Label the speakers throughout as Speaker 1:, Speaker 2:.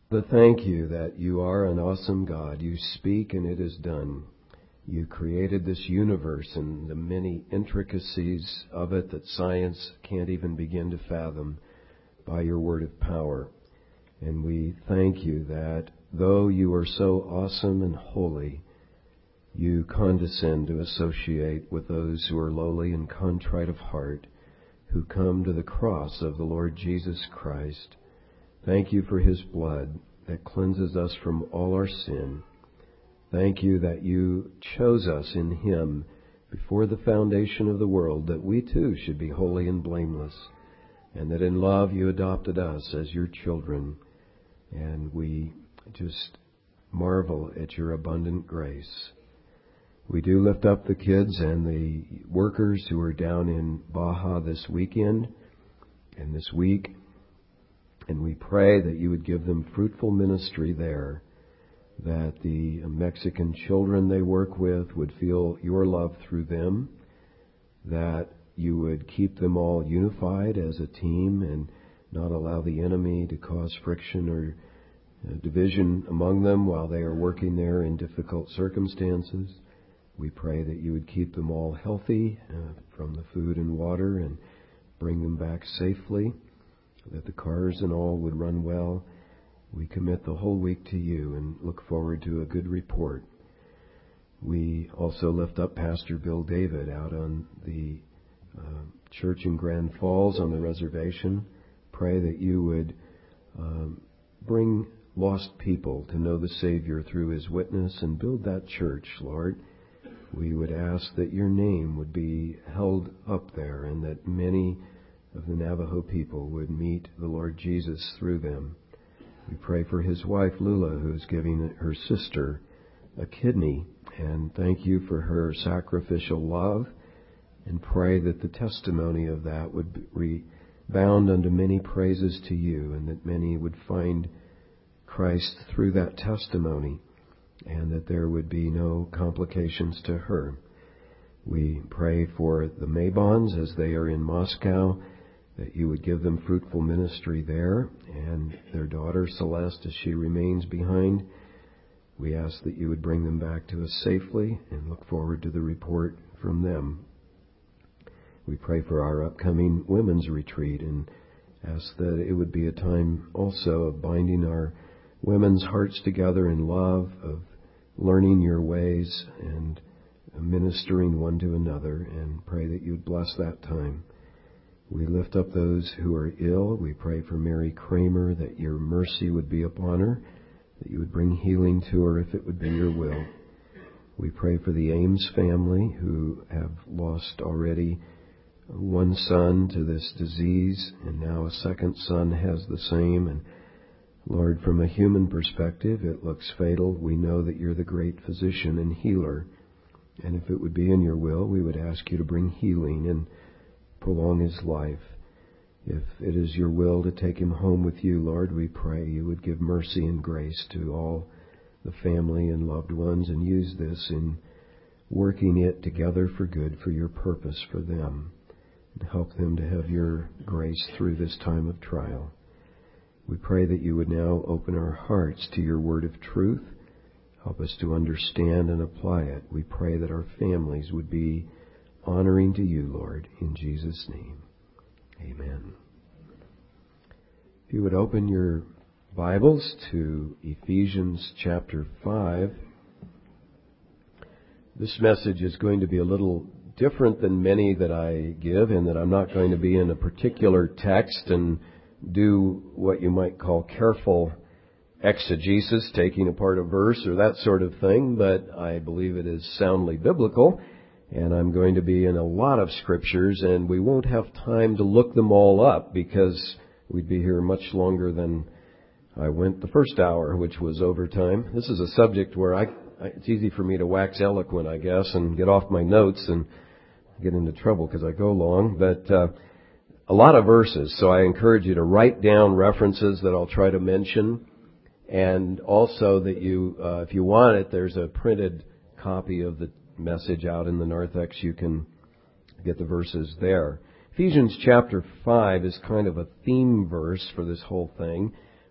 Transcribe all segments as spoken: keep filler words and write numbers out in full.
Speaker 1: But thank you that you are an awesome God. You speak and it is done. You created this universe and the many intricacies of it that science can't even begin to fathom by your word of power. And we thank you that though you are so awesome and holy, you condescend to associate with those who are lowly and contrite of heart, who come to the cross of the Lord Jesus Christ. Thank you for His blood that cleanses us from all our sin. Thank you that you chose us in Him before the foundation of the world, that we too should be holy and blameless, and that in love you adopted us as your children. And we just marvel at your abundant grace. We do lift up the kids and the workers who are down in Baja this weekend and this week. And we pray that you would give them fruitful ministry there, that the Mexican children they work with would feel your love through them, that you would keep them all unified as a team and not allow the enemy to cause friction or division among them while they are working there in difficult circumstances. We pray that you would keep them all healthy uh, from the food and water and bring them back safely, that the cars and all would run well. We commit the whole week to you and look forward to a good report. We also lift up Pastor Bill David out on the uh, church in Grand Falls on the reservation. Pray that you would um, bring lost people to know the Savior through his witness and build that church, Lord. We would ask that your name would be held up there and that many of the Navajo people would meet the Lord Jesus through them. We pray for his wife, Lula, who is giving her sister a kidney, and thank you for her sacrificial love, and pray that the testimony of that would rebound unto many praises to you, and that many would find Christ through that testimony, and that there would be no complications to her. We pray for the Mabons as they are in Moscow, that you would give them fruitful ministry there, and their daughter Celeste as she remains behind. We ask that you would bring them back to us safely and look forward to the report from them. We pray for our upcoming women's retreat and ask that it would be a time also of binding our women's hearts together in love, of learning your ways and ministering one to another, and pray that you would bless that time. We lift up those who are ill. We pray for Mary Kramer, that your mercy would be upon her, that you would bring healing to her if it would be your will. We pray for the Ames family who have lost already one son to this disease, and now a second son has the same. And Lord, from a human perspective, it looks fatal. We know that you're the great physician and healer. And if it would be in your will, we would ask you to bring healing and prolong his life. If it is your will to take him home with you, Lord, we pray you would give mercy and grace to all the family and loved ones, and use this in working it together for good, for your purpose for them, and help them to have your grace through this time of trial. We pray that you would now open our hearts to your word of truth. Help us to understand and apply it. We pray that our families would be honoring to you, Lord, in Jesus' name. Amen. If you would open your Bibles to Ephesians chapter five. This message is going to be a little different than many that I give, in that I'm not going to be in a particular text and do what you might call careful exegesis, taking apart a verse or that sort of thing, but I believe it is soundly biblical, and I'm going to be in a lot of scriptures, and we won't have time to look them all up because we'd be here much longer than I went the first hour, which was overtime. This is a subject where I, it's easy for me to wax eloquent, I guess, and get off my notes and get into trouble because I go long, but uh, a lot of verses, so I encourage you to write down references that I'll try to mention, and also that you, uh, if you want it, there's a printed copy of the message out in the narthex. You can get the verses there. Ephesians chapter five is kind of a theme verse for this whole thing.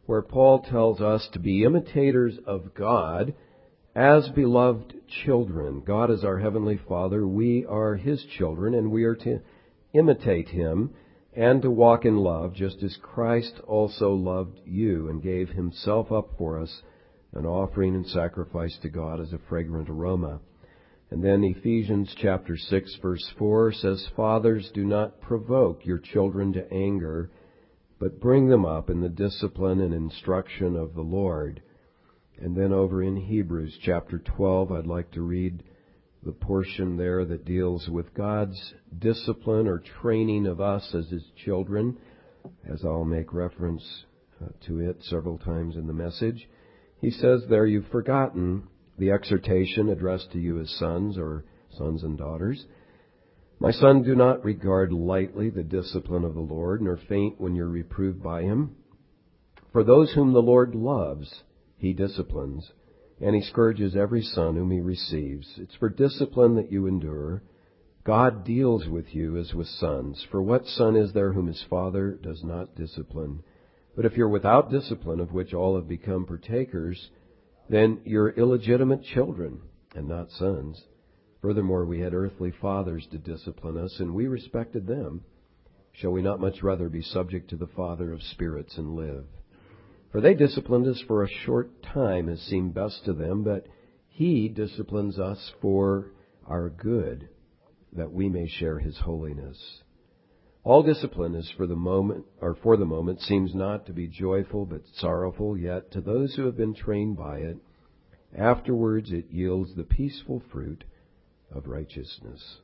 Speaker 1: where Paul tells us to be imitators of God as beloved children. God is our Heavenly Father. We are His children, and we are to imitate Him and to walk in love, just as Christ also loved you and gave Himself up for us, an offering and sacrifice to God as a fragrant aroma. And then Ephesians chapter six, verse four says, Fathers, do not provoke your children to anger, but bring them up in the discipline and instruction of the Lord. And then over in Hebrews chapter twelve, I'd like to read the portion there that deals with God's discipline or training of us as His children, as I'll make reference uh, to it several times in the message. He says there, you've forgotten the exhortation addressed to you as sons or sons and daughters. My son, do not regard lightly the discipline of the Lord, nor faint when you're reproved by Him. For those whom the Lord loves, He disciplines, and He scourges every son whom He receives. It's for discipline that you endure. God deals with you as with sons. For what son is there whom his father does not discipline? But if you're without discipline, of which all have become partakers, then you're illegitimate children and not sons. Furthermore, we had earthly fathers to discipline us, and we respected them. Shall we not much rather be subject to the Father of spirits and live? For they disciplined us for a short time as seemed best to them, but He disciplines us for our good, that we may share His holiness. All discipline is for the moment, or for the moment, seems not to be joyful but sorrowful, yet to those who have been trained by it, afterwards it yields the peaceful fruit of righteousness.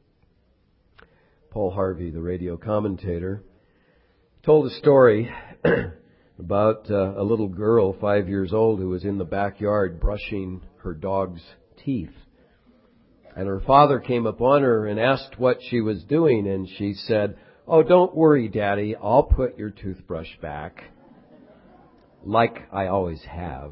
Speaker 1: Paul Harvey, the radio commentator, told a story about uh, a little girl, five years old, who was in the backyard brushing her dog's teeth. And her father came upon her and asked what she was doing, and she said, "Oh, don't worry, Daddy, I'll put your toothbrush back, like I always have."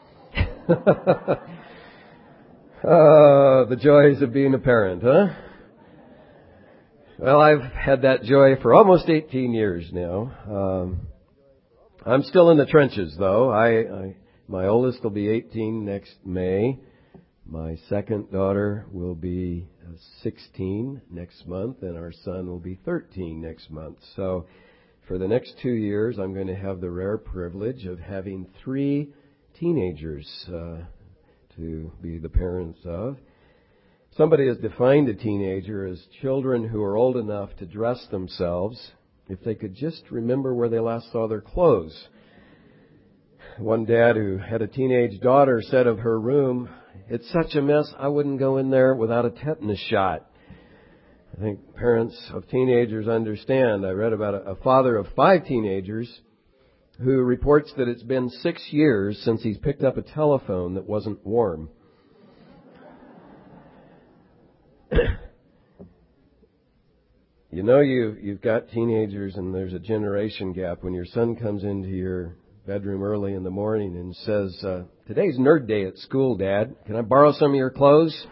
Speaker 1: uh, the joys of being a parent, huh? Well, I've had that joy for almost eighteen years now. Um, I'm still in the trenches, though. I, I my oldest will be eighteen next May. My second daughter will be sixteen next month, and our son will be thirteen next month. So for the next two years, I'm going to have the rare privilege of having three teenagers uh, to be the parents of. Somebody has defined a teenager as children who are old enough to dress themselves if they could just remember where they last saw their clothes. One dad who had a teenage daughter said of her room, "It's such a mess, I wouldn't go in there without a tetanus shot." I think parents of teenagers understand. I read about a, a father of five teenagers who reports that it's been six years since he's picked up a telephone that wasn't warm. You know you, you've got teenagers and there's a generation gap when your son comes into your bedroom early in the morning and says, uh, "Today's nerd day at school, Dad. Can I borrow some of your clothes?"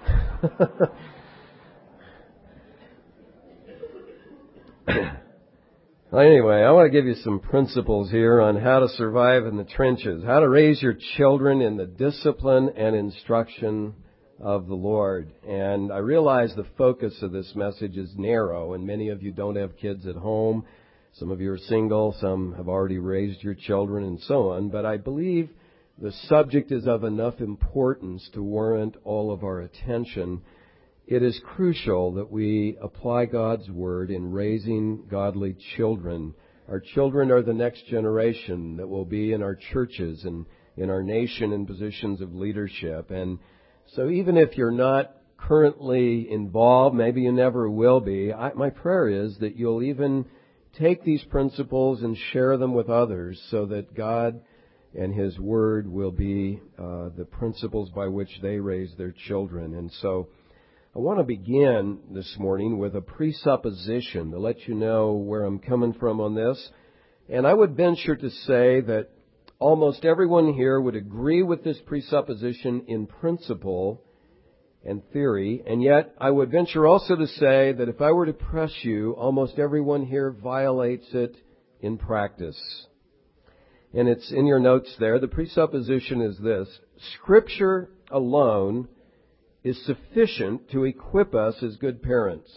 Speaker 1: Well, anyway, I want to give you some principles here on how to survive in the trenches, how to raise your children in the discipline and instruction of the Lord. And I realize the focus of this message is narrow, and many of you don't have kids at home. Some of you are single, some have already raised your children, and so on. But I believe the subject is of enough importance to warrant all of our attention. It is crucial that we apply God's Word in raising godly children. Our children are the next generation that will be in our churches and in our nation in positions of leadership. And so even if you're not currently involved, maybe you never will be, I, my prayer is that you'll even take these principles and share them with others so that God and His Word will be uh, the principles by which they raise their children. And so I want to begin this morning with a presupposition to let you know where I'm coming from on this. And I would venture to say that almost everyone here would agree with this presupposition in principle and theory, and yet I would venture also to say that if I were to press you, almost everyone here violates it in practice. and it's in your notes there. The presupposition is this: Scripture alone is sufficient to equip us as good parents.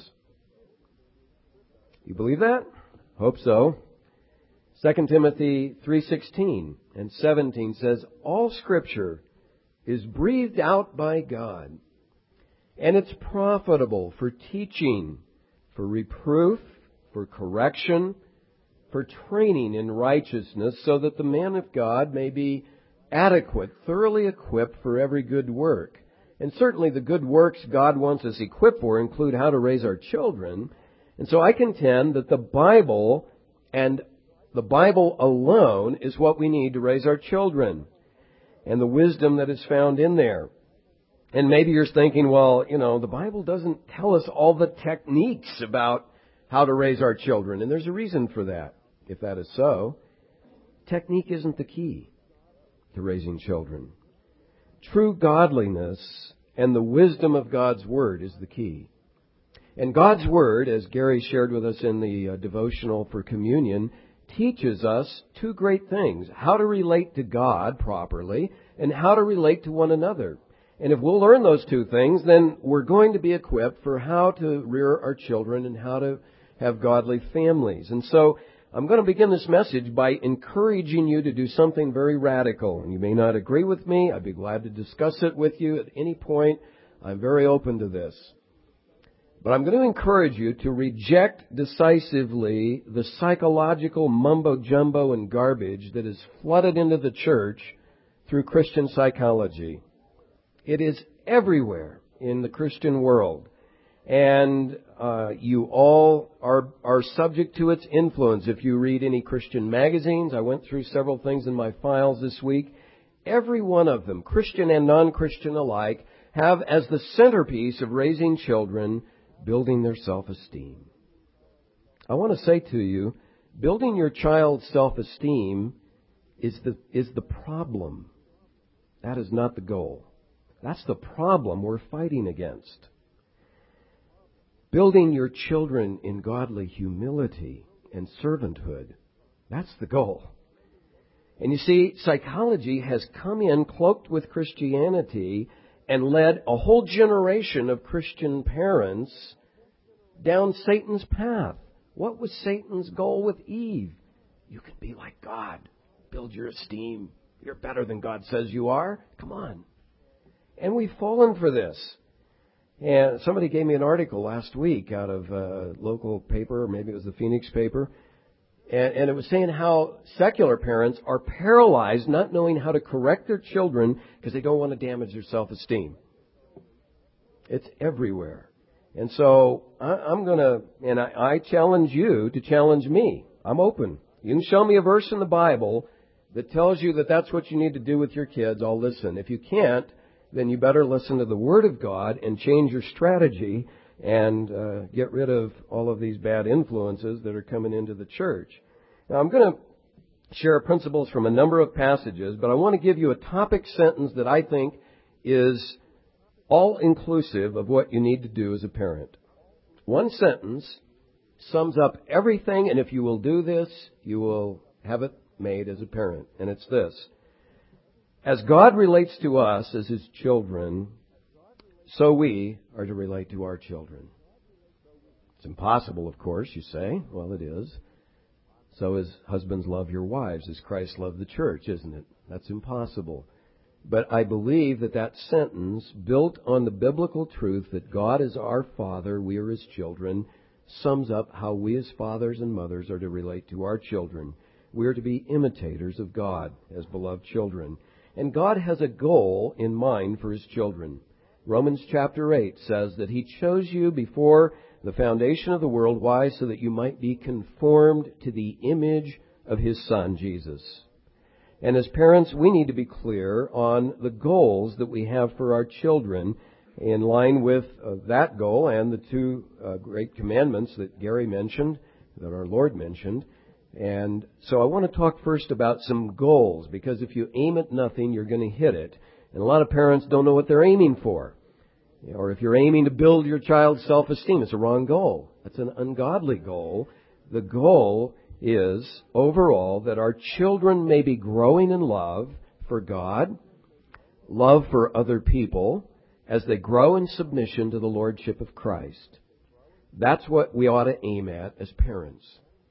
Speaker 1: You believe that? Hope so. Second Timothy three sixteen and seventeen says, all Scripture is breathed out by God, and it's profitable for teaching, for reproof, for correction, for training in righteousness, so that the man of God may be adequate, thoroughly equipped for every good work. And certainly the good works God wants us equipped for include how to raise our children. And so I contend that the Bible and the Bible alone is what we need to raise our children, and the wisdom that is found in there. And maybe you're thinking, well, you know, the Bible doesn't tell us all the techniques about how to raise our children. And there's a reason for that. If that is so, technique isn't the key to raising children. True godliness and the wisdom of God's Word is the key. And God's Word, as Gary shared with us in the uh, devotional for communion, teaches us two great things: how to relate to God properly and how to relate to one another. And if we'll learn those two things, then we're going to be equipped for how to rear our children and how to have godly families. And so I'm going to begin this message by encouraging you to do something very radical. And you may not agree with me. I'd be glad to discuss it with you at any point. I'm very open to this. But I'm going to encourage you to reject decisively the psychological mumbo-jumbo and garbage that is flooded into the church through Christian psychology. It is everywhere in the Christian world. And uh, you all are are subject to its influence. If you read any Christian magazines, I went through several things in my files this week. Every one of them, Christian and non-Christian alike, have as the centerpiece of raising children building their self-esteem. I want to say to you, building your child's self-esteem is the is the problem. That is not the goal. That's the problem we're fighting against. Building your children in godly humility and servanthood, that's the goal. And you see, psychology has come in cloaked with Christianity and led a whole generation of Christian parents down Satan's path. What was Satan's goal with Eve? You can be like God. Build your esteem. You're better than God says you are. Come on. And we've fallen for this. And somebody gave me an article last week out of a local paper, or maybe it was the Phoenix paper, and, and it was saying how secular parents are paralyzed not knowing how to correct their children because they don't want to damage their self-esteem. It's everywhere. And so I, I'm going to, and I, I challenge you to challenge me. I'm open. You can show me a verse in the Bible that tells you that that's what you need to do with your kids. I'll listen. If you can't, then you better listen to the Word of God and change your strategy and uh, get rid of all of these bad influences that are coming into the church. Now, I'm going to share principles from a number of passages, but I want to give you a topic sentence that I think is all-inclusive of what you need to do as a parent. One sentence sums up everything, and if you will do this, you will have it made as a parent. And it's this: as God relates to us as His children, so we are to relate to our children. It's impossible, of course, you say. Well, it is. So as husbands love your wives as Christ loved the church, isn't it? That's impossible. But I believe that that sentence, built on the biblical truth that God is our Father, we are His children, sums up how we as fathers and mothers are to relate to our children. We are to be imitators of God as beloved children. And God has a goal in mind for His children. Romans chapter eight says that He chose you before the foundation of the world. Why? So that you might be conformed to the image of His Son, Jesus. And as parents, we need to be clear on the goals that we have for our children in line with uh, that goal and the two uh, great commandments that Gary mentioned, that our Lord mentioned. And so I want to talk first about some goals, because if you aim at nothing, you're going to hit it. And a lot of parents don't know what they're aiming for. Or if you're aiming to build your child's self-esteem, it's a wrong goal. That's an ungodly goal. The goal is, overall, that our children may be growing in love for God, love for other people, as they grow in submission to the Lordship of Christ. That's what we ought to aim at as parents.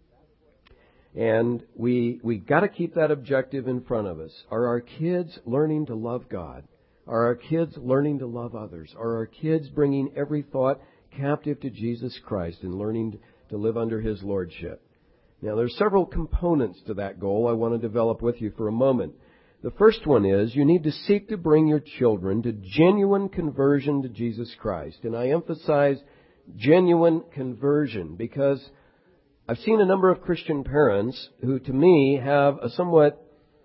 Speaker 1: And we we got to keep that objective in front of us. Are our kids learning to love God? Are our kids learning to love others? Are our kids bringing every thought captive to Jesus Christ and learning to live under His Lordship? Now, there's several components to that goal I want to develop with you for a moment. The first one is you need to seek to bring your children to genuine conversion to Jesus Christ. And I emphasize genuine conversion because I've seen a number of Christian parents who, to me, have a somewhat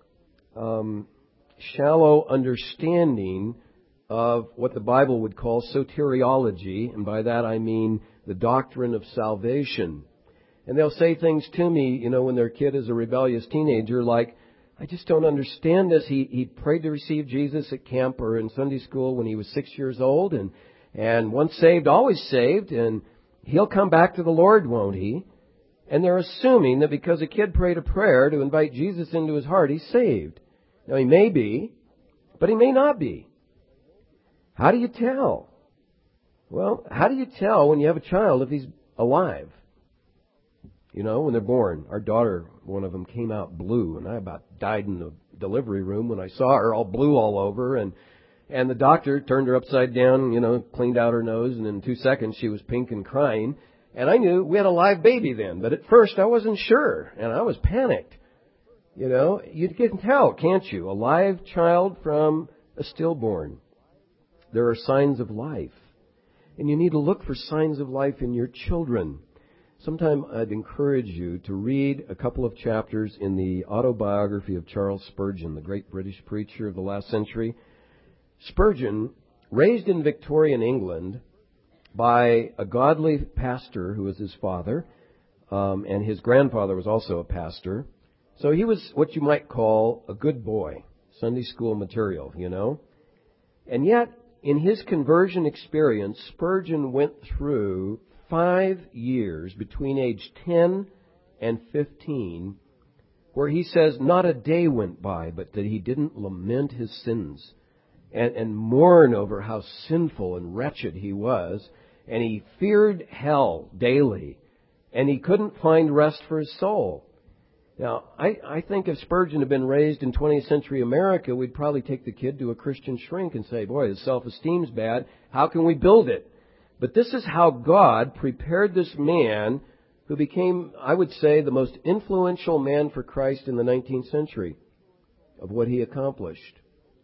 Speaker 1: um, shallow understanding of what the Bible would call soteriology, and by that I mean the doctrine of salvation. And they'll say things to me, you know, when their kid is a rebellious teenager, like, I just don't understand this. He he prayed to receive Jesus at camp or in Sunday school when he was six years old, and and once saved, always saved, and he'll come back to the Lord, won't he? And they're assuming that because a kid prayed a prayer to invite Jesus into his heart, he's saved. Now, he may be, but he may not be. How do you tell? Well, how do you tell when you have a child if he's alive? You know, when they're born. Our daughter, one of them, came out blue, and I about died in the delivery room when I saw her all blue all over, and and the doctor turned her upside down, you know, cleaned out her nose, and in two seconds she was pink and crying. And I knew we had a live baby then, but at first I wasn't sure, and I was panicked. You know, you can tell, can't you? A live child from a stillborn. There are signs of life. And you need to look for signs of life in your children. Sometime I'd encourage you to read a couple of chapters in the autobiography of Charles Spurgeon, the great British preacher of the last century. Spurgeon, raised in Victorian England by a godly pastor who was his father, um, and his grandfather was also a pastor. So he was what you might call a good boy, Sunday school material, you know. And yet, in his conversion experience, Spurgeon went through five years between age ten and fifteen, where he says not a day went by but that he didn't lament his sins and, and mourn over how sinful and wretched he was. And he feared hell daily, and he couldn't find rest for his soul. Now, I, I think if Spurgeon had been raised in twentieth century America, we'd probably take the kid to a Christian shrink and say, boy, his self-esteem's bad. How can we build it? But this is how God prepared this man who became, I would say, the most influential man for Christ in the nineteenth century of what he accomplished.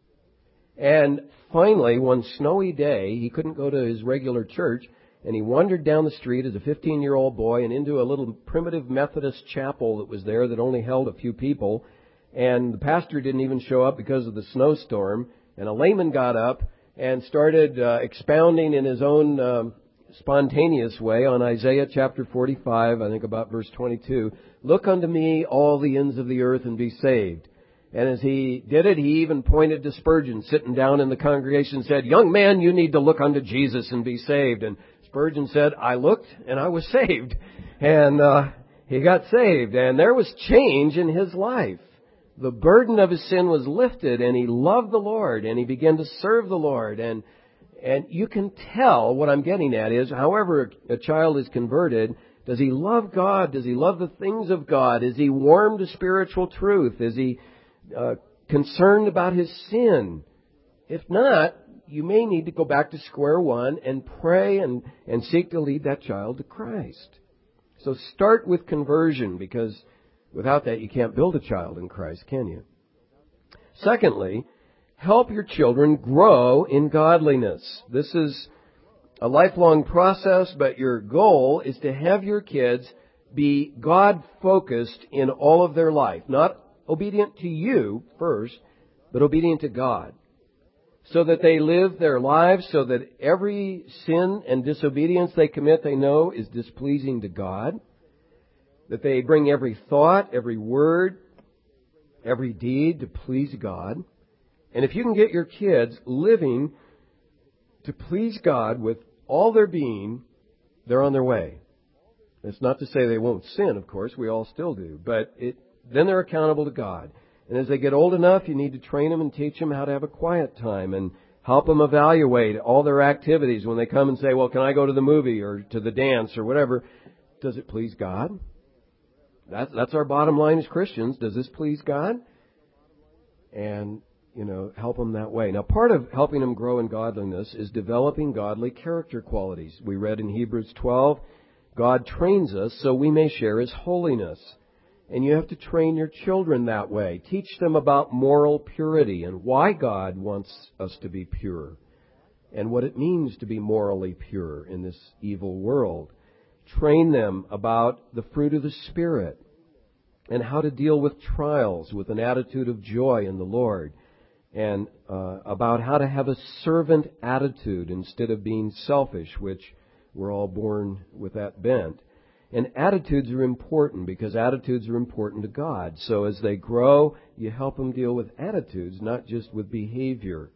Speaker 1: And finally, one snowy day, he couldn't go to his regular church, and he wandered down the street as a fifteen-year-old boy and into a little primitive Methodist chapel that was there that only held a few people. And the pastor didn't even show up because of the snowstorm. And a layman got up and started uh, expounding in his own um, spontaneous way on Isaiah chapter forty-five, I think about verse twenty-two. Look unto me, all the ends of the earth, and be saved. And as he did it, he even pointed to Spurgeon sitting down in the congregation and said, young man, you need to look unto Jesus and be saved. And Spurgeon said, I looked and I was saved. And uh, he got saved. And there was change in his life. The burden of his sin was lifted, and he loved the Lord, and he began to serve the Lord. And and you can tell what I'm getting at is, however a child is converted, does he love God? Does he love the things of God? Is he warm to spiritual truth? Is he uh, concerned about his sin? If not, you may need to go back to square one and pray and, and seek to lead that child to Christ. So start with conversion, because without that you can't build a child in Christ, can you? Secondly, help your children grow in godliness. This is a lifelong process, but your goal is to have your kids be God-focused in all of their life. Not obedient to you first, but obedient to God. So that they live their lives so that every sin and disobedience they commit, they know is displeasing to God. That they bring every thought, every word, every deed to please God. And if you can get your kids living to please God with all their being, they're on their way. It's not to say they won't sin, of course. We all still do. But it, then they're accountable to God. And as they get old enough, you need to train them and teach them how to have a quiet time and help them evaluate all their activities when they come and say, well, can I go to the movie or to the dance or whatever? Does it please God? That's, that's our bottom line as Christians. Does this please God? And, you know, help them that way. Now, part of helping them grow in godliness is developing godly character qualities. We read in Hebrews twelve, God trains us so we may share His holiness. And you have to train your children that way. Teach them about moral purity and why God wants us to be pure and what it means to be morally pure in this evil world. Train them about the fruit of the Spirit and how to deal with trials with an attitude of joy in the Lord, and uh, about how to have a servant attitude instead of being selfish, which we're all born with that bent. And attitudes are important because attitudes are important to God. So as they grow, you help them deal with attitudes, not just with behavior.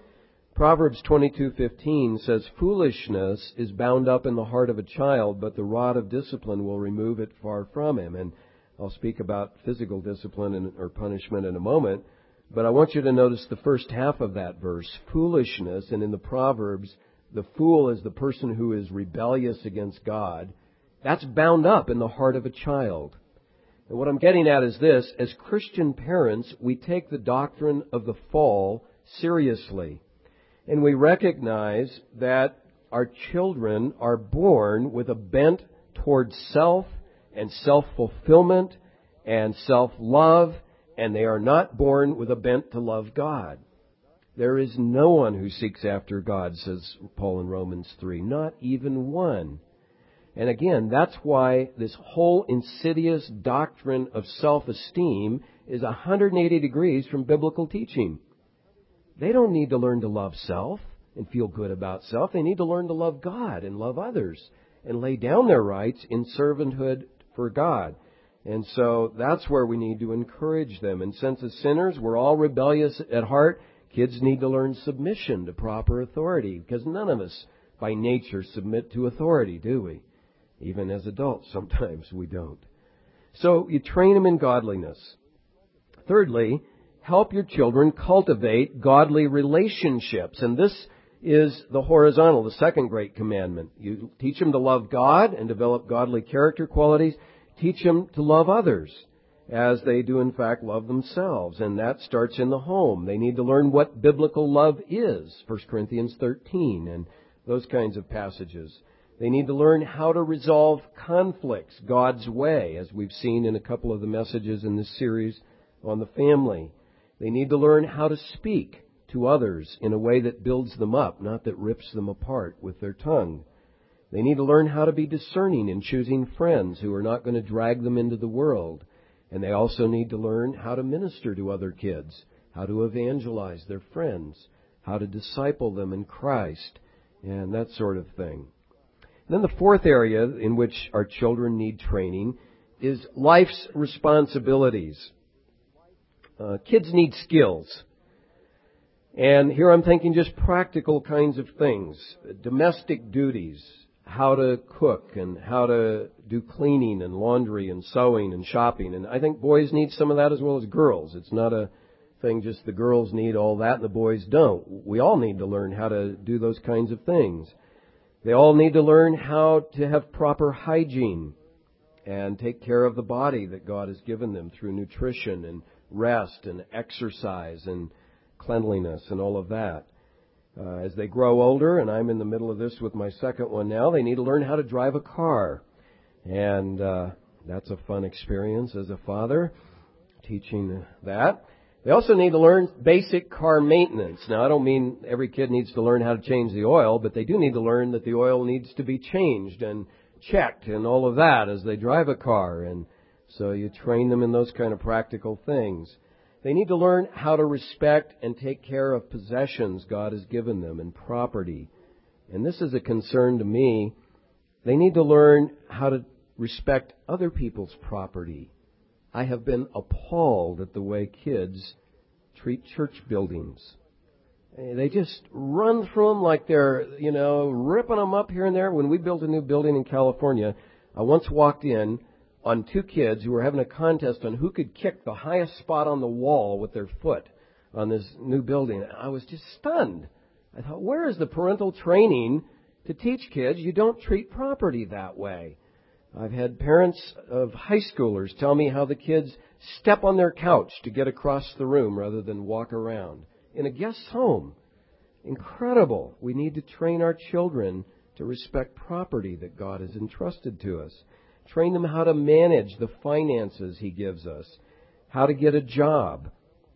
Speaker 1: Proverbs twenty-two fifteen says, foolishness is bound up in the heart of a child, but the rod of discipline will remove it far from him. And I'll speak about physical discipline and, or punishment in a moment. But I want you to notice the first half of that verse, foolishness. And in the Proverbs, the fool is the person who is rebellious against God. That's bound up in the heart of a child. And what I'm getting at is this. As Christian parents, we take the doctrine of the fall seriously. And we recognize that our children are born with a bent towards self and self-fulfillment and self-love, and they are not born with a bent to love God. There is no one who seeks after God, says Paul in Romans three, not even one. And again, that's why this whole insidious doctrine of self-esteem is one hundred eighty degrees from biblical teaching. They don't need to learn to love self and feel good about self. They need to learn to love God and love others and lay down their rights in servanthood for God. And so that's where we need to encourage them. And since as sinners, we're all rebellious at heart, kids need to learn submission to proper authority, because none of us by nature submit to authority, do we? Even as adults, sometimes we don't. So you train them in godliness. Thirdly, help your children cultivate godly relationships. And this is the horizontal, the second great commandment. You teach them to love God and develop godly character qualities. Teach them to love others as they do in fact love themselves. And that starts in the home. They need to learn what biblical love is, First Corinthians thirteen and those kinds of passages. They need to learn how to resolve conflicts God's way, as we've seen in a couple of the messages in this series on the family. They need to learn how to speak to others in a way that builds them up, not that rips them apart with their tongue. They need to learn how to be discerning in choosing friends who are not going to drag them into the world. And they also need to learn how to minister to other kids, how to evangelize their friends, how to disciple them in Christ, and that sort of thing. And then the fourth area in which our children need training is life's responsibilities. Uh, kids need skills. And here I'm thinking just practical kinds of things. Domestic duties, how to cook and how to do cleaning and laundry and sewing and shopping. And I think boys need some of that as well as girls. It's not a thing just the girls need all that and the boys don't. We all need to learn how to do those kinds of things. They all need to learn how to have proper hygiene and take care of the body that God has given them through nutrition and rest and exercise and cleanliness and all of that. Uh, as they grow older, and I'm in the middle of this with my second one now, they need to learn how to drive a car. And uh, that's a fun experience as a father, teaching that. They also need to learn basic car maintenance. Now, I don't mean every kid needs to learn how to change the oil, but they do need to learn that the oil needs to be changed and checked and all of that as they drive a car. And so you train them in those kind of practical things. They need to learn how to respect and take care of possessions God has given them and property. And this is a concern to me. They need to learn how to respect other people's property. I have been appalled at the way kids treat church buildings. They just run through them like they're, you know, ripping them up here and there. When we built a new building in California, I once walked in on two kids who were having a contest on who could kick the highest spot on the wall with their foot on this new building. I was just stunned. I thought, where is the parental training to teach kids you don't treat property that way? I've had parents of high schoolers tell me how the kids step on their couch to get across the room rather than walk around in a guest's home. Incredible. We need to train our children to respect property that God has entrusted to us. Train them how to manage the finances He gives us, how to get a job,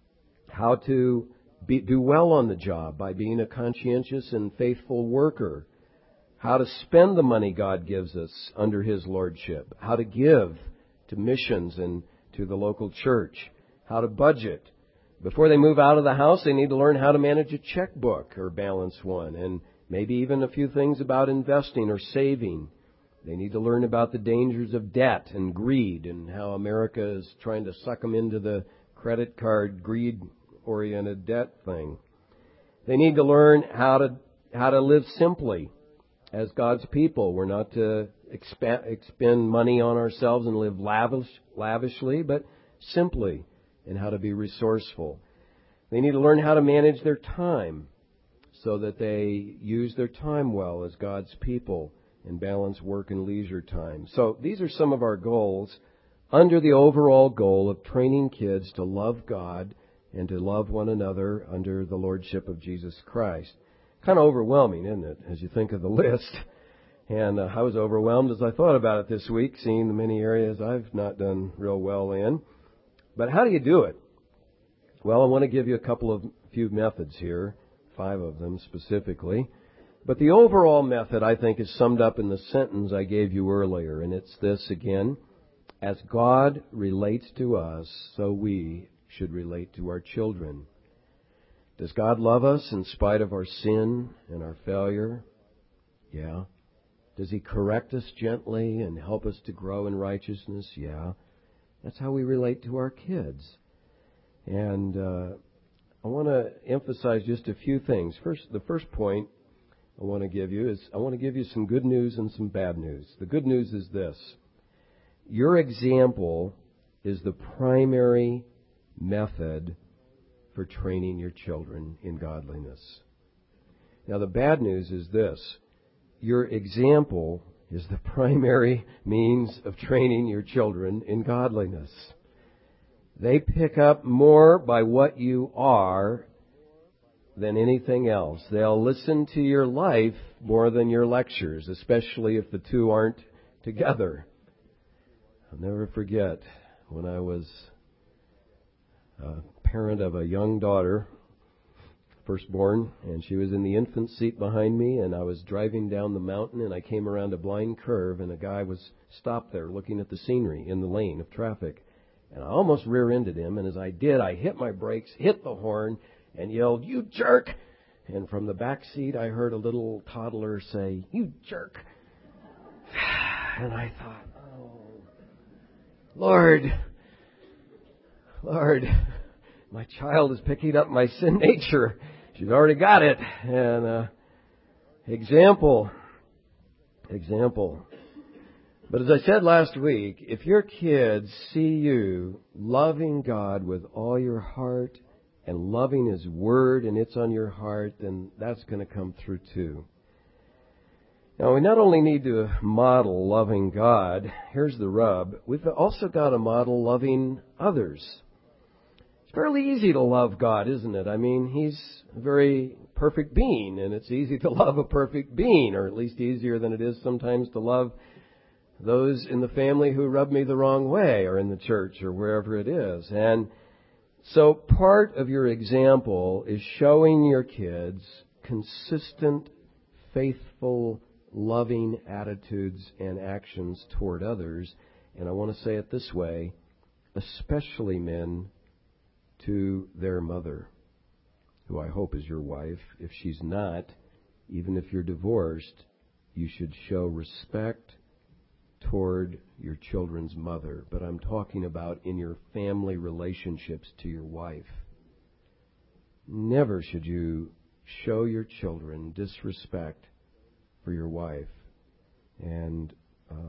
Speaker 1: how to be, do well on the job by being a conscientious and faithful worker, how to spend the money God gives us under His lordship, how to give to missions and to the local church, how to budget. Before they move out of the house, they need to learn how to manage a checkbook or balance one, and maybe even a few things about investing or saving. They need to learn about the dangers of debt and greed and how America is trying to suck them into the credit card greed-oriented debt thing. They need to learn how to how to live simply as God's people. We're not to expa- expend money on ourselves and live lavish, lavishly, but simply, and how to be resourceful. They need to learn how to manage their time so that they use their time well as God's people and balance work and leisure time. So these are some of our goals under the overall goal of training kids to love God and to love one another under the lordship of Jesus Christ. Kind of overwhelming, isn't it, as you think of the list? And uh, I was overwhelmed as I thought about it this week, seeing the many areas I've not done real well in. But how do you do it? Well, I want to give you a couple of few methods here, five of them specifically. But the overall method, I think, is summed up in the sentence I gave you earlier, and it's this again: as God relates to us, so we should relate to our children. Does God love us in spite of our sin and our failure? Yeah. Does He correct us gently and help us to grow in righteousness? Yeah. That's how we relate to our kids. And uh, I want to emphasize just a few things. First, the first point I want to give you is I want to give you some good news and some bad news. The good news is this: your example is the primary method for training your children in godliness. Now, the bad news is this: your example is the primary means of training your children in godliness. They pick up more by what you are than anything else. They'll listen to your life more than your lectures, especially if the two aren't together. I'll never forget when I was a parent of a young daughter, firstborn, and she was in the infant seat behind me, and I was driving down the mountain, and I came around a blind curve, and a guy was stopped there looking at the scenery in the lane of traffic. And I almost rear-ended him, and as I did, I hit my brakes, hit the horn, and yelled, "You jerk!" And from the back seat, I heard a little toddler say, "You jerk!" And I thought, oh, Lord, Lord, my child is picking up my sin nature. She's already got it. And uh, example, example. But as I said last week, if your kids see you loving God with all your heart and loving His Word and it's on your heart, then that's going to come through too. Now, we not only need to model loving God, here's the rub, we've also got to model loving others. It's fairly easy to love God, isn't it? I mean, He's a very perfect being, and it's easy to love a perfect being, or at least easier than it is sometimes to love those in the family who rub me the wrong way, or in the church, or wherever it is. And so part of your example is showing your kids consistent, faithful, loving attitudes and actions toward others. And I want to say it this way: especially men, to their mother, who I hope is your wife. If she's not, even if you're divorced, you should show respect toward your children's mother. But I'm talking about in your family relationships to your wife. Never should you show your children disrespect for your wife. And um,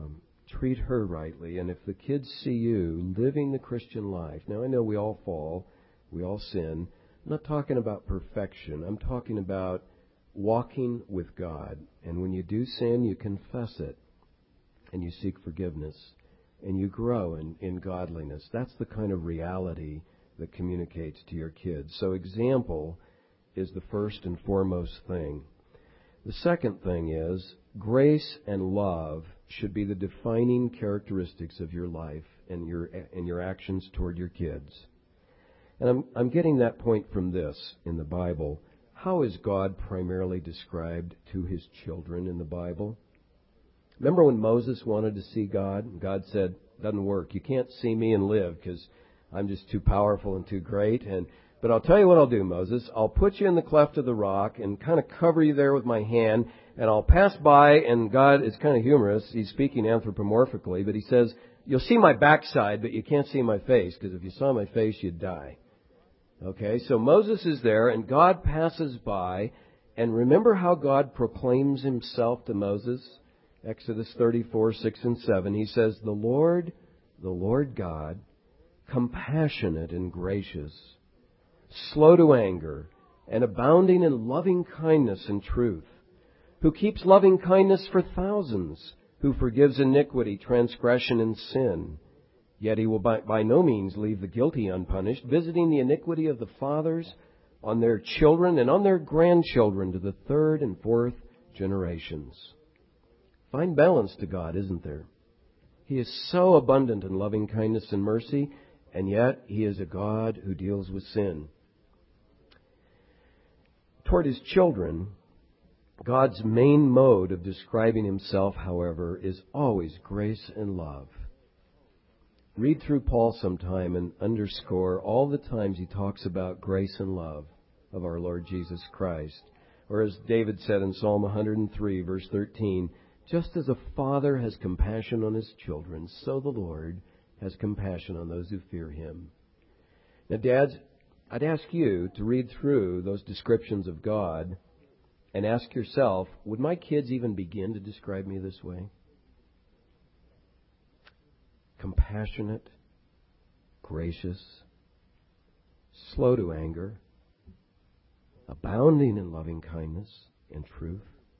Speaker 1: treat her rightly. And if the kids see you living the Christian life, now I know we all fall, we all sin. I'm not talking about perfection. I'm talking about walking with God. And when you do sin, you confess it and you seek forgiveness and you grow in, in godliness. That's the kind of reality that communicates to your kids. So example is the first and foremost thing. The second thing is grace and love should be the defining characteristics of your life and your and your actions toward your kids. And I'm I'm getting that point from this in the Bible. How is God primarily described to his children in the Bible? Remember when Moses wanted to see God? And God said, doesn't work. You can't see me and live because I'm just too powerful and too great. And But I'll tell you what I'll do, Moses. I'll put you in the cleft of the rock and kind of cover you there with my hand, and I'll pass by, and God is kind of humorous. He's speaking anthropomorphically, but he says, you'll see my backside, but you can't see my face, because if you saw my face, you'd die. Okay, so Moses is there, and God passes by, and remember how God proclaims himself to Moses? Exodus thirty-four, six and seven. He says, the Lord, the Lord God, compassionate and gracious, slow to anger, and abounding in loving kindness and truth, who keeps loving kindness for thousands, who forgives iniquity, transgression, and sin. Yet he will by, by no means leave the guilty unpunished, visiting the iniquity of the fathers on their children and on their grandchildren to the third and fourth generations. Fine balance to God, isn't there? He is so abundant in loving kindness and mercy, and yet he is a God who deals with sin. Toward his children, God's main mode of describing himself, however, is always grace and love. Read through Paul sometime and underscore all the times he talks about grace and love of our Lord Jesus Christ. Or as David said in Psalm one hundred three, verse thirteen, just as a father has compassion on his children, so the Lord has compassion on those who fear him. Now, dads, I'd ask you to read through those descriptions of God and ask yourself, would my kids even begin to describe me this way? Compassionate, gracious, slow to anger, abounding in loving kindness and truth,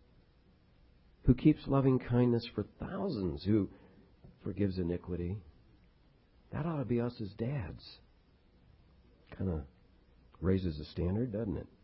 Speaker 1: who keeps loving kindness for thousands, who forgives iniquity. That ought to be us as dads. Kind of raises the standard, doesn't it?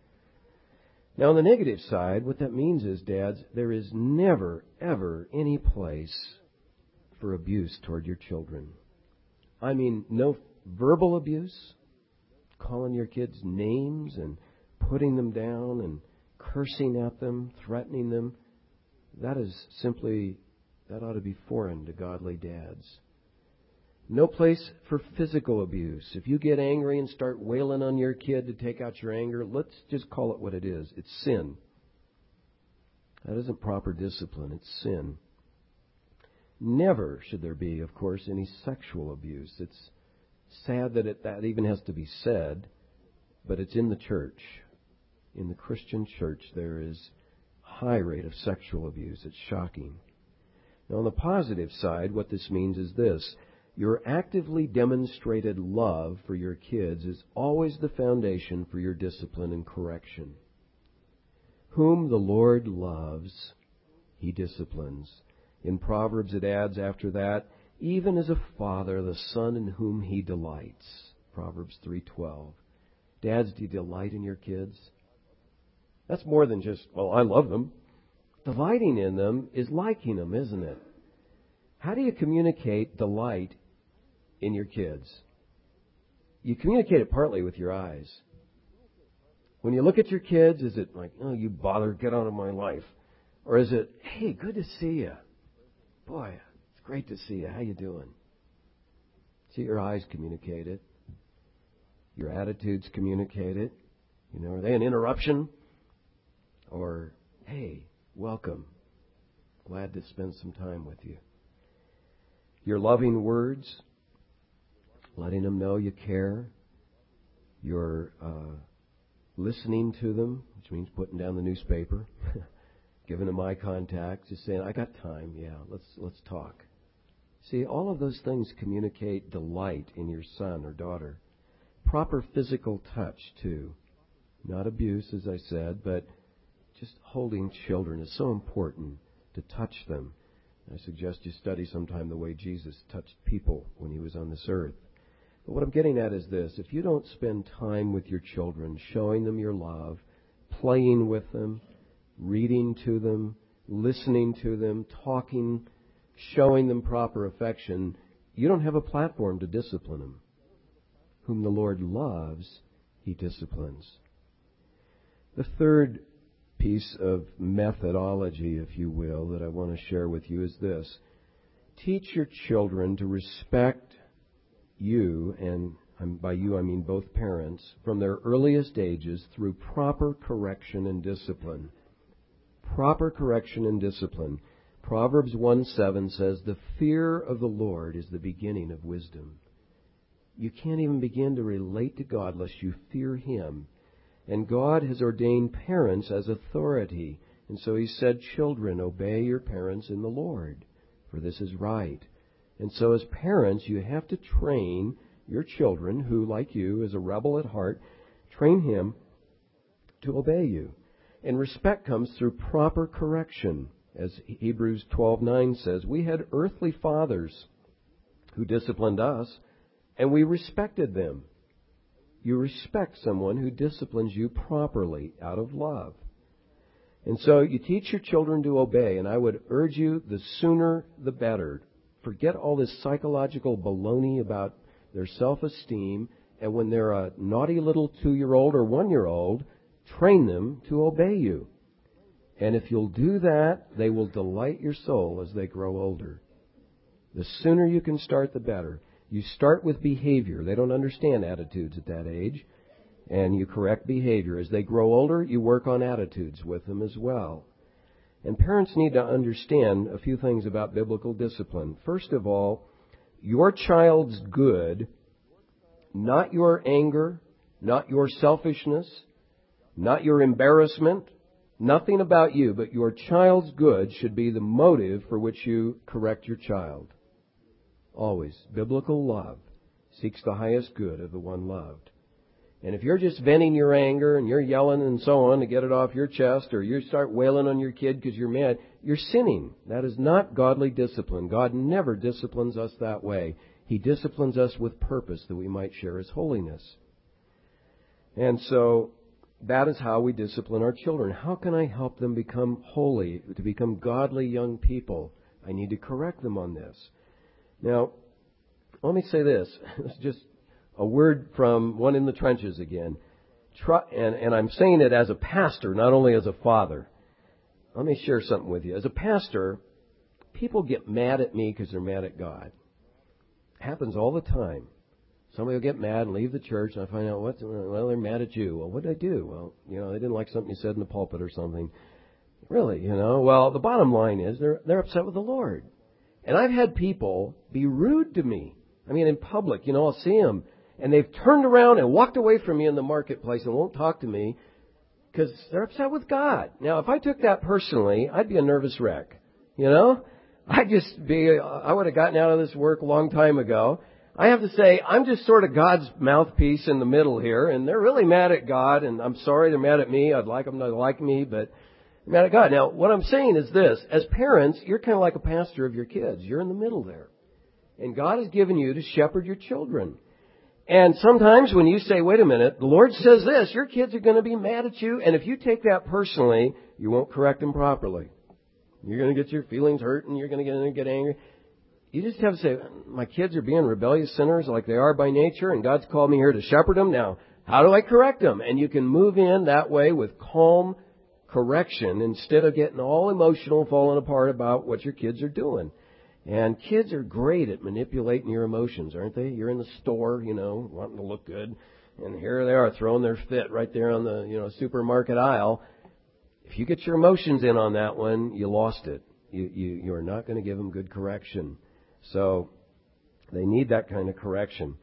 Speaker 1: Now, on the negative side, what that means is, dads, there is never, ever any place for abuse toward your children. I mean, no verbal abuse, calling your kids names and putting them down and cursing at them, threatening them. That is simply, that ought to be foreign to godly dads. No place for physical abuse. If you get angry and start wailing on your kid to take out your anger, let's just call it what it is. It's sin. That isn't proper discipline. It's sin. Never should there be, of course, any sexual abuse. It's sad that it, that even has to be said, but it's in the church. In the Christian church, there is high rate of sexual abuse. It's shocking. Now, on the positive side, what this means is this. Your actively demonstrated love for your kids is always the foundation for your discipline and correction. Whom the Lord loves, he disciplines. In Proverbs it adds after that, even as a father, the son in whom he delights. Proverbs three twelve. Dads, do you delight in your kids? That's more than just, well, I love them. Delighting in them is liking them, isn't it? How do you communicate delight in your kids? You communicate it partly with your eyes. When you look at your kids, is it like, oh, you bother, get out of my life? Or is it, hey, good to see you. Boy, it's great to see you. How you doing? See, your eyes communicate it. Your attitudes communicate it. You know, are they an interruption? Or, hey, welcome. Glad to spend some time with you. Your loving words, letting them know you care. You're uh, listening to them, which means putting down the newspaper, giving them eye contact, just saying, I got time, yeah, let's let's talk. See, all of those things communicate delight in your son or daughter. Proper physical touch, too. Not abuse, as I said, but just holding children is so important, to touch them. I suggest you study sometime the way Jesus touched people when he was on this earth. But what I'm getting at is this. If you don't spend time with your children, showing them your love, playing with them, reading to them, listening to them, talking, showing them proper affection, you don't have a platform to discipline them. Whom the Lord loves, he disciplines. The third piece of methodology, if you will, that I want to share with you is this. Teach your children to respect you, and by you I mean both parents, from their earliest ages through proper correction and discipline. Proper correction and discipline. Proverbs one seven says, "The fear of the Lord is the beginning of wisdom." You can't even begin to relate to God unless you fear Him. And God has ordained parents as authority. And so He said, "Children, obey your parents in the Lord, for this is right." And so as parents, you have to train your children, who, like you, is a rebel at heart, train him to obey you. And respect comes through proper correction. As Hebrews twelve nine says, we had earthly fathers who disciplined us, and we respected them. You respect someone who disciplines you properly out of love. And so you teach your children to obey, and I would urge you, the sooner the better. Forget all this psychological baloney about their self-esteem, and when they're a naughty little two-year-old or one-year-old, train them to obey you. And if you'll do that, they will delight your soul as they grow older. The sooner you can start, the better. You start with behavior. They don't understand attitudes at that age. And you correct behavior. As they grow older, you work on attitudes with them as well. And parents need to understand a few things about biblical discipline. First of all, your child's good, not your anger, not your selfishness, not your embarrassment, nothing about you, but your child's good should be the motive for which you correct your child. Always. Biblical love seeks the highest good of the one loved. And if you're just venting your anger and you're yelling and so on to get it off your chest, or you start wailing on your kid because you're mad, you're sinning. That is not godly discipline. God never disciplines us that way. He disciplines us with purpose that we might share His holiness. And so that is how we discipline our children. How can I help them become holy, to become godly young people? I need to correct them on this. Now, let me say this. It's just a word from one in the trenches again. Try, and, and I'm saying it as a pastor, not only as a father. Let me share something with you. As a pastor, people get mad at me because they're mad at God. It happens all the time. Somebody will get mad and leave the church, and I find out, what, well, they're mad at you. Well, what did I do? Well, you know, they didn't like something you said in the pulpit or something. Really, you know. Well, the bottom line is they're they're upset with the Lord. And I've had people be rude to me. I mean, in public, you know, I'll see them. And they've turned around and walked away from me in the marketplace and won't talk to me because they're upset with God. Now, if I took that personally, I'd be a nervous wreck. You know? I'd just be, I would have gotten out of this work a long time ago. I have to say, I'm just sort of God's mouthpiece in the middle here. And they're really mad at God. And I'm sorry they're mad at me. I'd like them to like me, but they're mad at God. Now, what I'm saying is this. As parents, you're kind of like a pastor of your kids. You're in the middle there. And God has given you to shepherd your children. And sometimes when you say, wait a minute, the Lord says this, your kids are going to be mad at you. And if you take that personally, you won't correct them properly. You're going to get your feelings hurt and you're going to get, get angry. You just have to say, my kids are being rebellious sinners like they are by nature, and God's called me here to shepherd them. Now, how do I correct them? And you can move in that way with calm correction instead of getting all emotional, falling apart about what your kids are doing. And kids are great at manipulating your emotions, aren't they? You're in the store, you know, wanting to look good. And here they are throwing their fit right there on the, you know, supermarket aisle. If you get your emotions in on that one, you lost it. You, you, you're not going to give them good correction. So they need that kind of correction.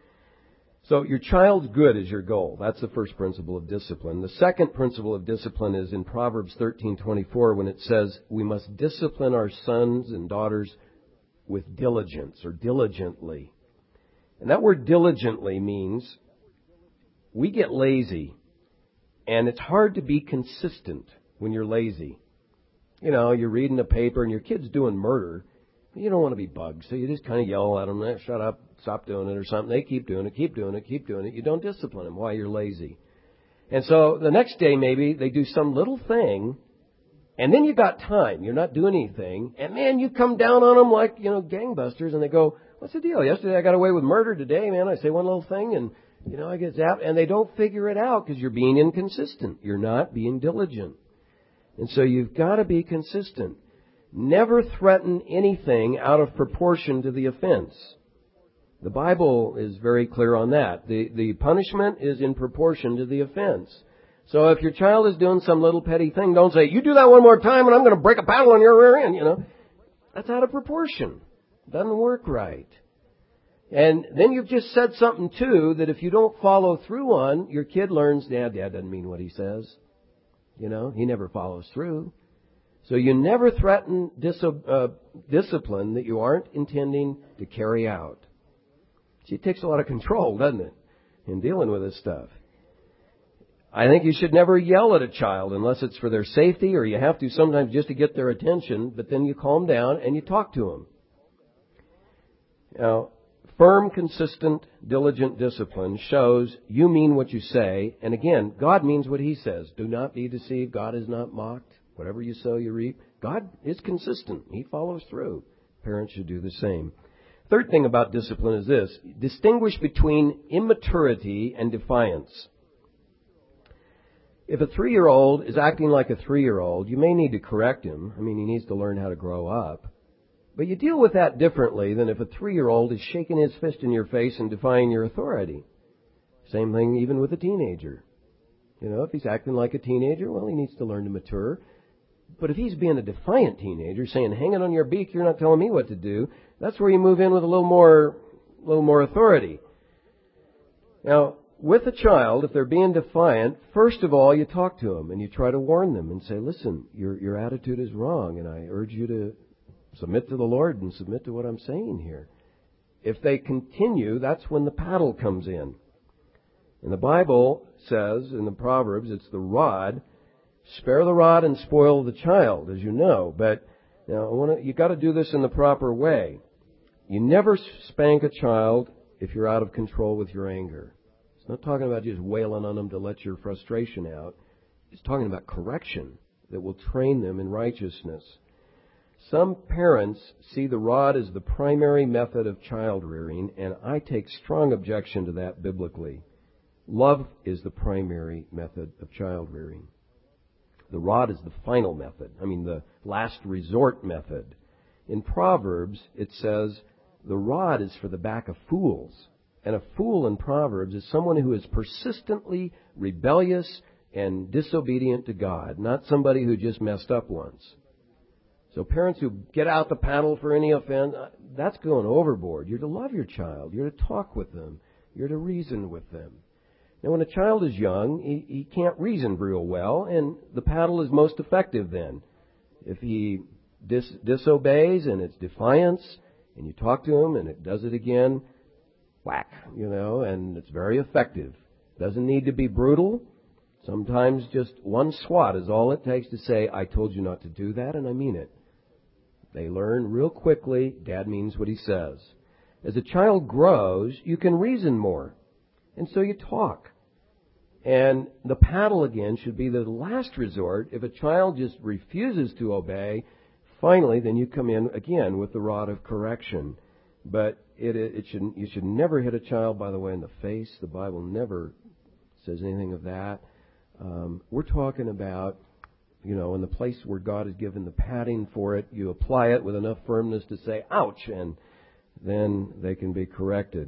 Speaker 1: So your child's good is your goal. That's the first principle of discipline. The second principle of discipline is in Proverbs thirteen twenty-four when it says we must discipline our sons and daughters with diligence or diligently. And that word diligently means we get lazy, and it's hard to be consistent when you're lazy. You know, you're reading a paper and your kid's doing murder. You don't want to be bugged, so you just kind of yell at them, shut up, stop doing it or something. They keep doing it, keep doing it, keep doing it. You don't discipline them. Why? You're lazy. And so the next day maybe they do some little thing, and then you got time. You're not doing anything. And man, you come down on them like, you know, gangbusters, and they go, what's the deal? Yesterday I got away with murder. Today, man, I say one little thing and, you know, I get zapped. And they don't figure it out because you're being inconsistent. You're not being diligent. And so you've got to be consistent. Never threaten anything out of proportion to the offense. The Bible is very clear on that. The, the punishment is in proportion to the offense. So if your child is doing some little petty thing, don't say, you do that one more time and I'm going to break a paddle on your rear end, you know. That's out of proportion. Doesn't work right. And then you've just said something, too, that if you don't follow through on, your kid learns, Dad, Dad doesn't mean what he says. You know, he never follows through. So you never threaten dis- uh, discipline that you aren't intending to carry out. See, it takes a lot of control, doesn't it, in dealing with this stuff. I think you should never yell at a child unless it's for their safety, or you have to sometimes just to get their attention, but then you calm down and you talk to them. Now, firm, consistent, diligent discipline shows you mean what you say, and again, God means what He says. Do not be deceived. God is not mocked. Whatever you sow, you reap. God is consistent. He follows through. Parents should do the same. Third thing about discipline is this. Distinguish between immaturity and defiance. If a three-year-old is acting like a three-year-old, you may need to correct him. I mean, he needs to learn how to grow up. But you deal with that differently than if a three-year-old is shaking his fist in your face and defying your authority. Same thing even with a teenager. You know, if he's acting like a teenager, well, he needs to learn to mature. But if he's being a defiant teenager, saying, hang it on your beak, you're not telling me what to do, that's where you move in with a little more, a little more authority. Now, with a child, if they're being defiant, first of all, you talk to them and you try to warn them and say, listen, your, your attitude is wrong, and I urge you to submit to the Lord and submit to what I'm saying here. If they continue, that's when the paddle comes in. And the Bible says in the Proverbs, it's the rod. Spare the rod and spoil the child, as you know. But now, I want to, you got to do this in the proper way. You never spank a child if you're out of control with your anger. It's not talking about just wailing on them to let your frustration out. It's talking about correction that will train them in righteousness. Some parents see the rod as the primary method of child rearing, and I take strong objection to that biblically. Love is the primary method of child rearing. The rod is the final method. I mean, the last resort method. In Proverbs, it says, the rod is for the back of fools. And a fool in Proverbs is someone who is persistently rebellious and disobedient to God, not somebody who just messed up once. So parents who get out the paddle for any offense, that's going overboard. You're to love your child. You're to talk with them. You're to reason with them. Now, when a child is young, he, he can't reason real well, and the paddle is most effective then. If he dis, disobeys and it's defiance, and you talk to him and it does it again, whack, you know, and it's very effective. Doesn't need to be brutal. Sometimes just one swat is all it takes to say, I told you not to do that, and I mean it. They learn real quickly, Dad means what he says. As a child grows, you can reason more. And so you talk. And the paddle, again, should be the last resort. If a child just refuses to obey, finally, then you come in, again, with the rod of correction. But it, it should, you should never hit a child, by the way, in the face. The Bible never says anything of that. Um, we're talking about, you know, in the place where God has given the padding for it, you apply it with enough firmness to say, ouch, and then they can be corrected.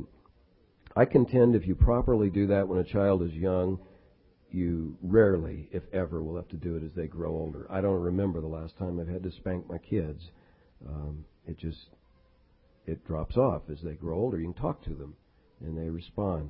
Speaker 1: I contend if you properly do that when a child is young, you rarely, if ever, will have to do it as they grow older. I don't remember the last time I've had to spank my kids. Um, it just, it drops off as they grow older. You can talk to them, and they respond.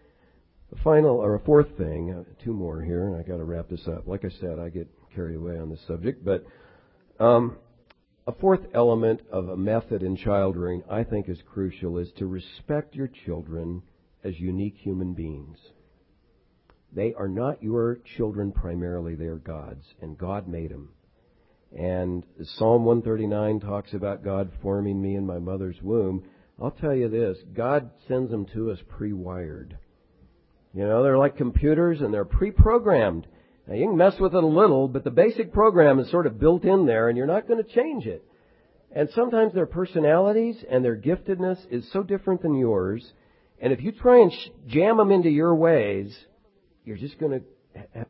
Speaker 1: The final, or a fourth thing, uh, two more here, and I got to wrap this up. Like I said, I get carried away on this subject, but um, A fourth element of a method in child rearing I think is crucial, is to respect your children as unique human beings. They are not your children primarily, they are God's, and God made them. And Psalm one thirty-nine talks about God forming me in my mother's womb. I'll tell you this, God sends them to us pre-wired. You know, they're like computers and they're pre-programmed. Now, you can mess with it a little, but the basic program is sort of built in there and you're not going to change it. And sometimes their personalities and their giftedness is so different than yours. And if you try and sh- jam them into your ways, you're just going to have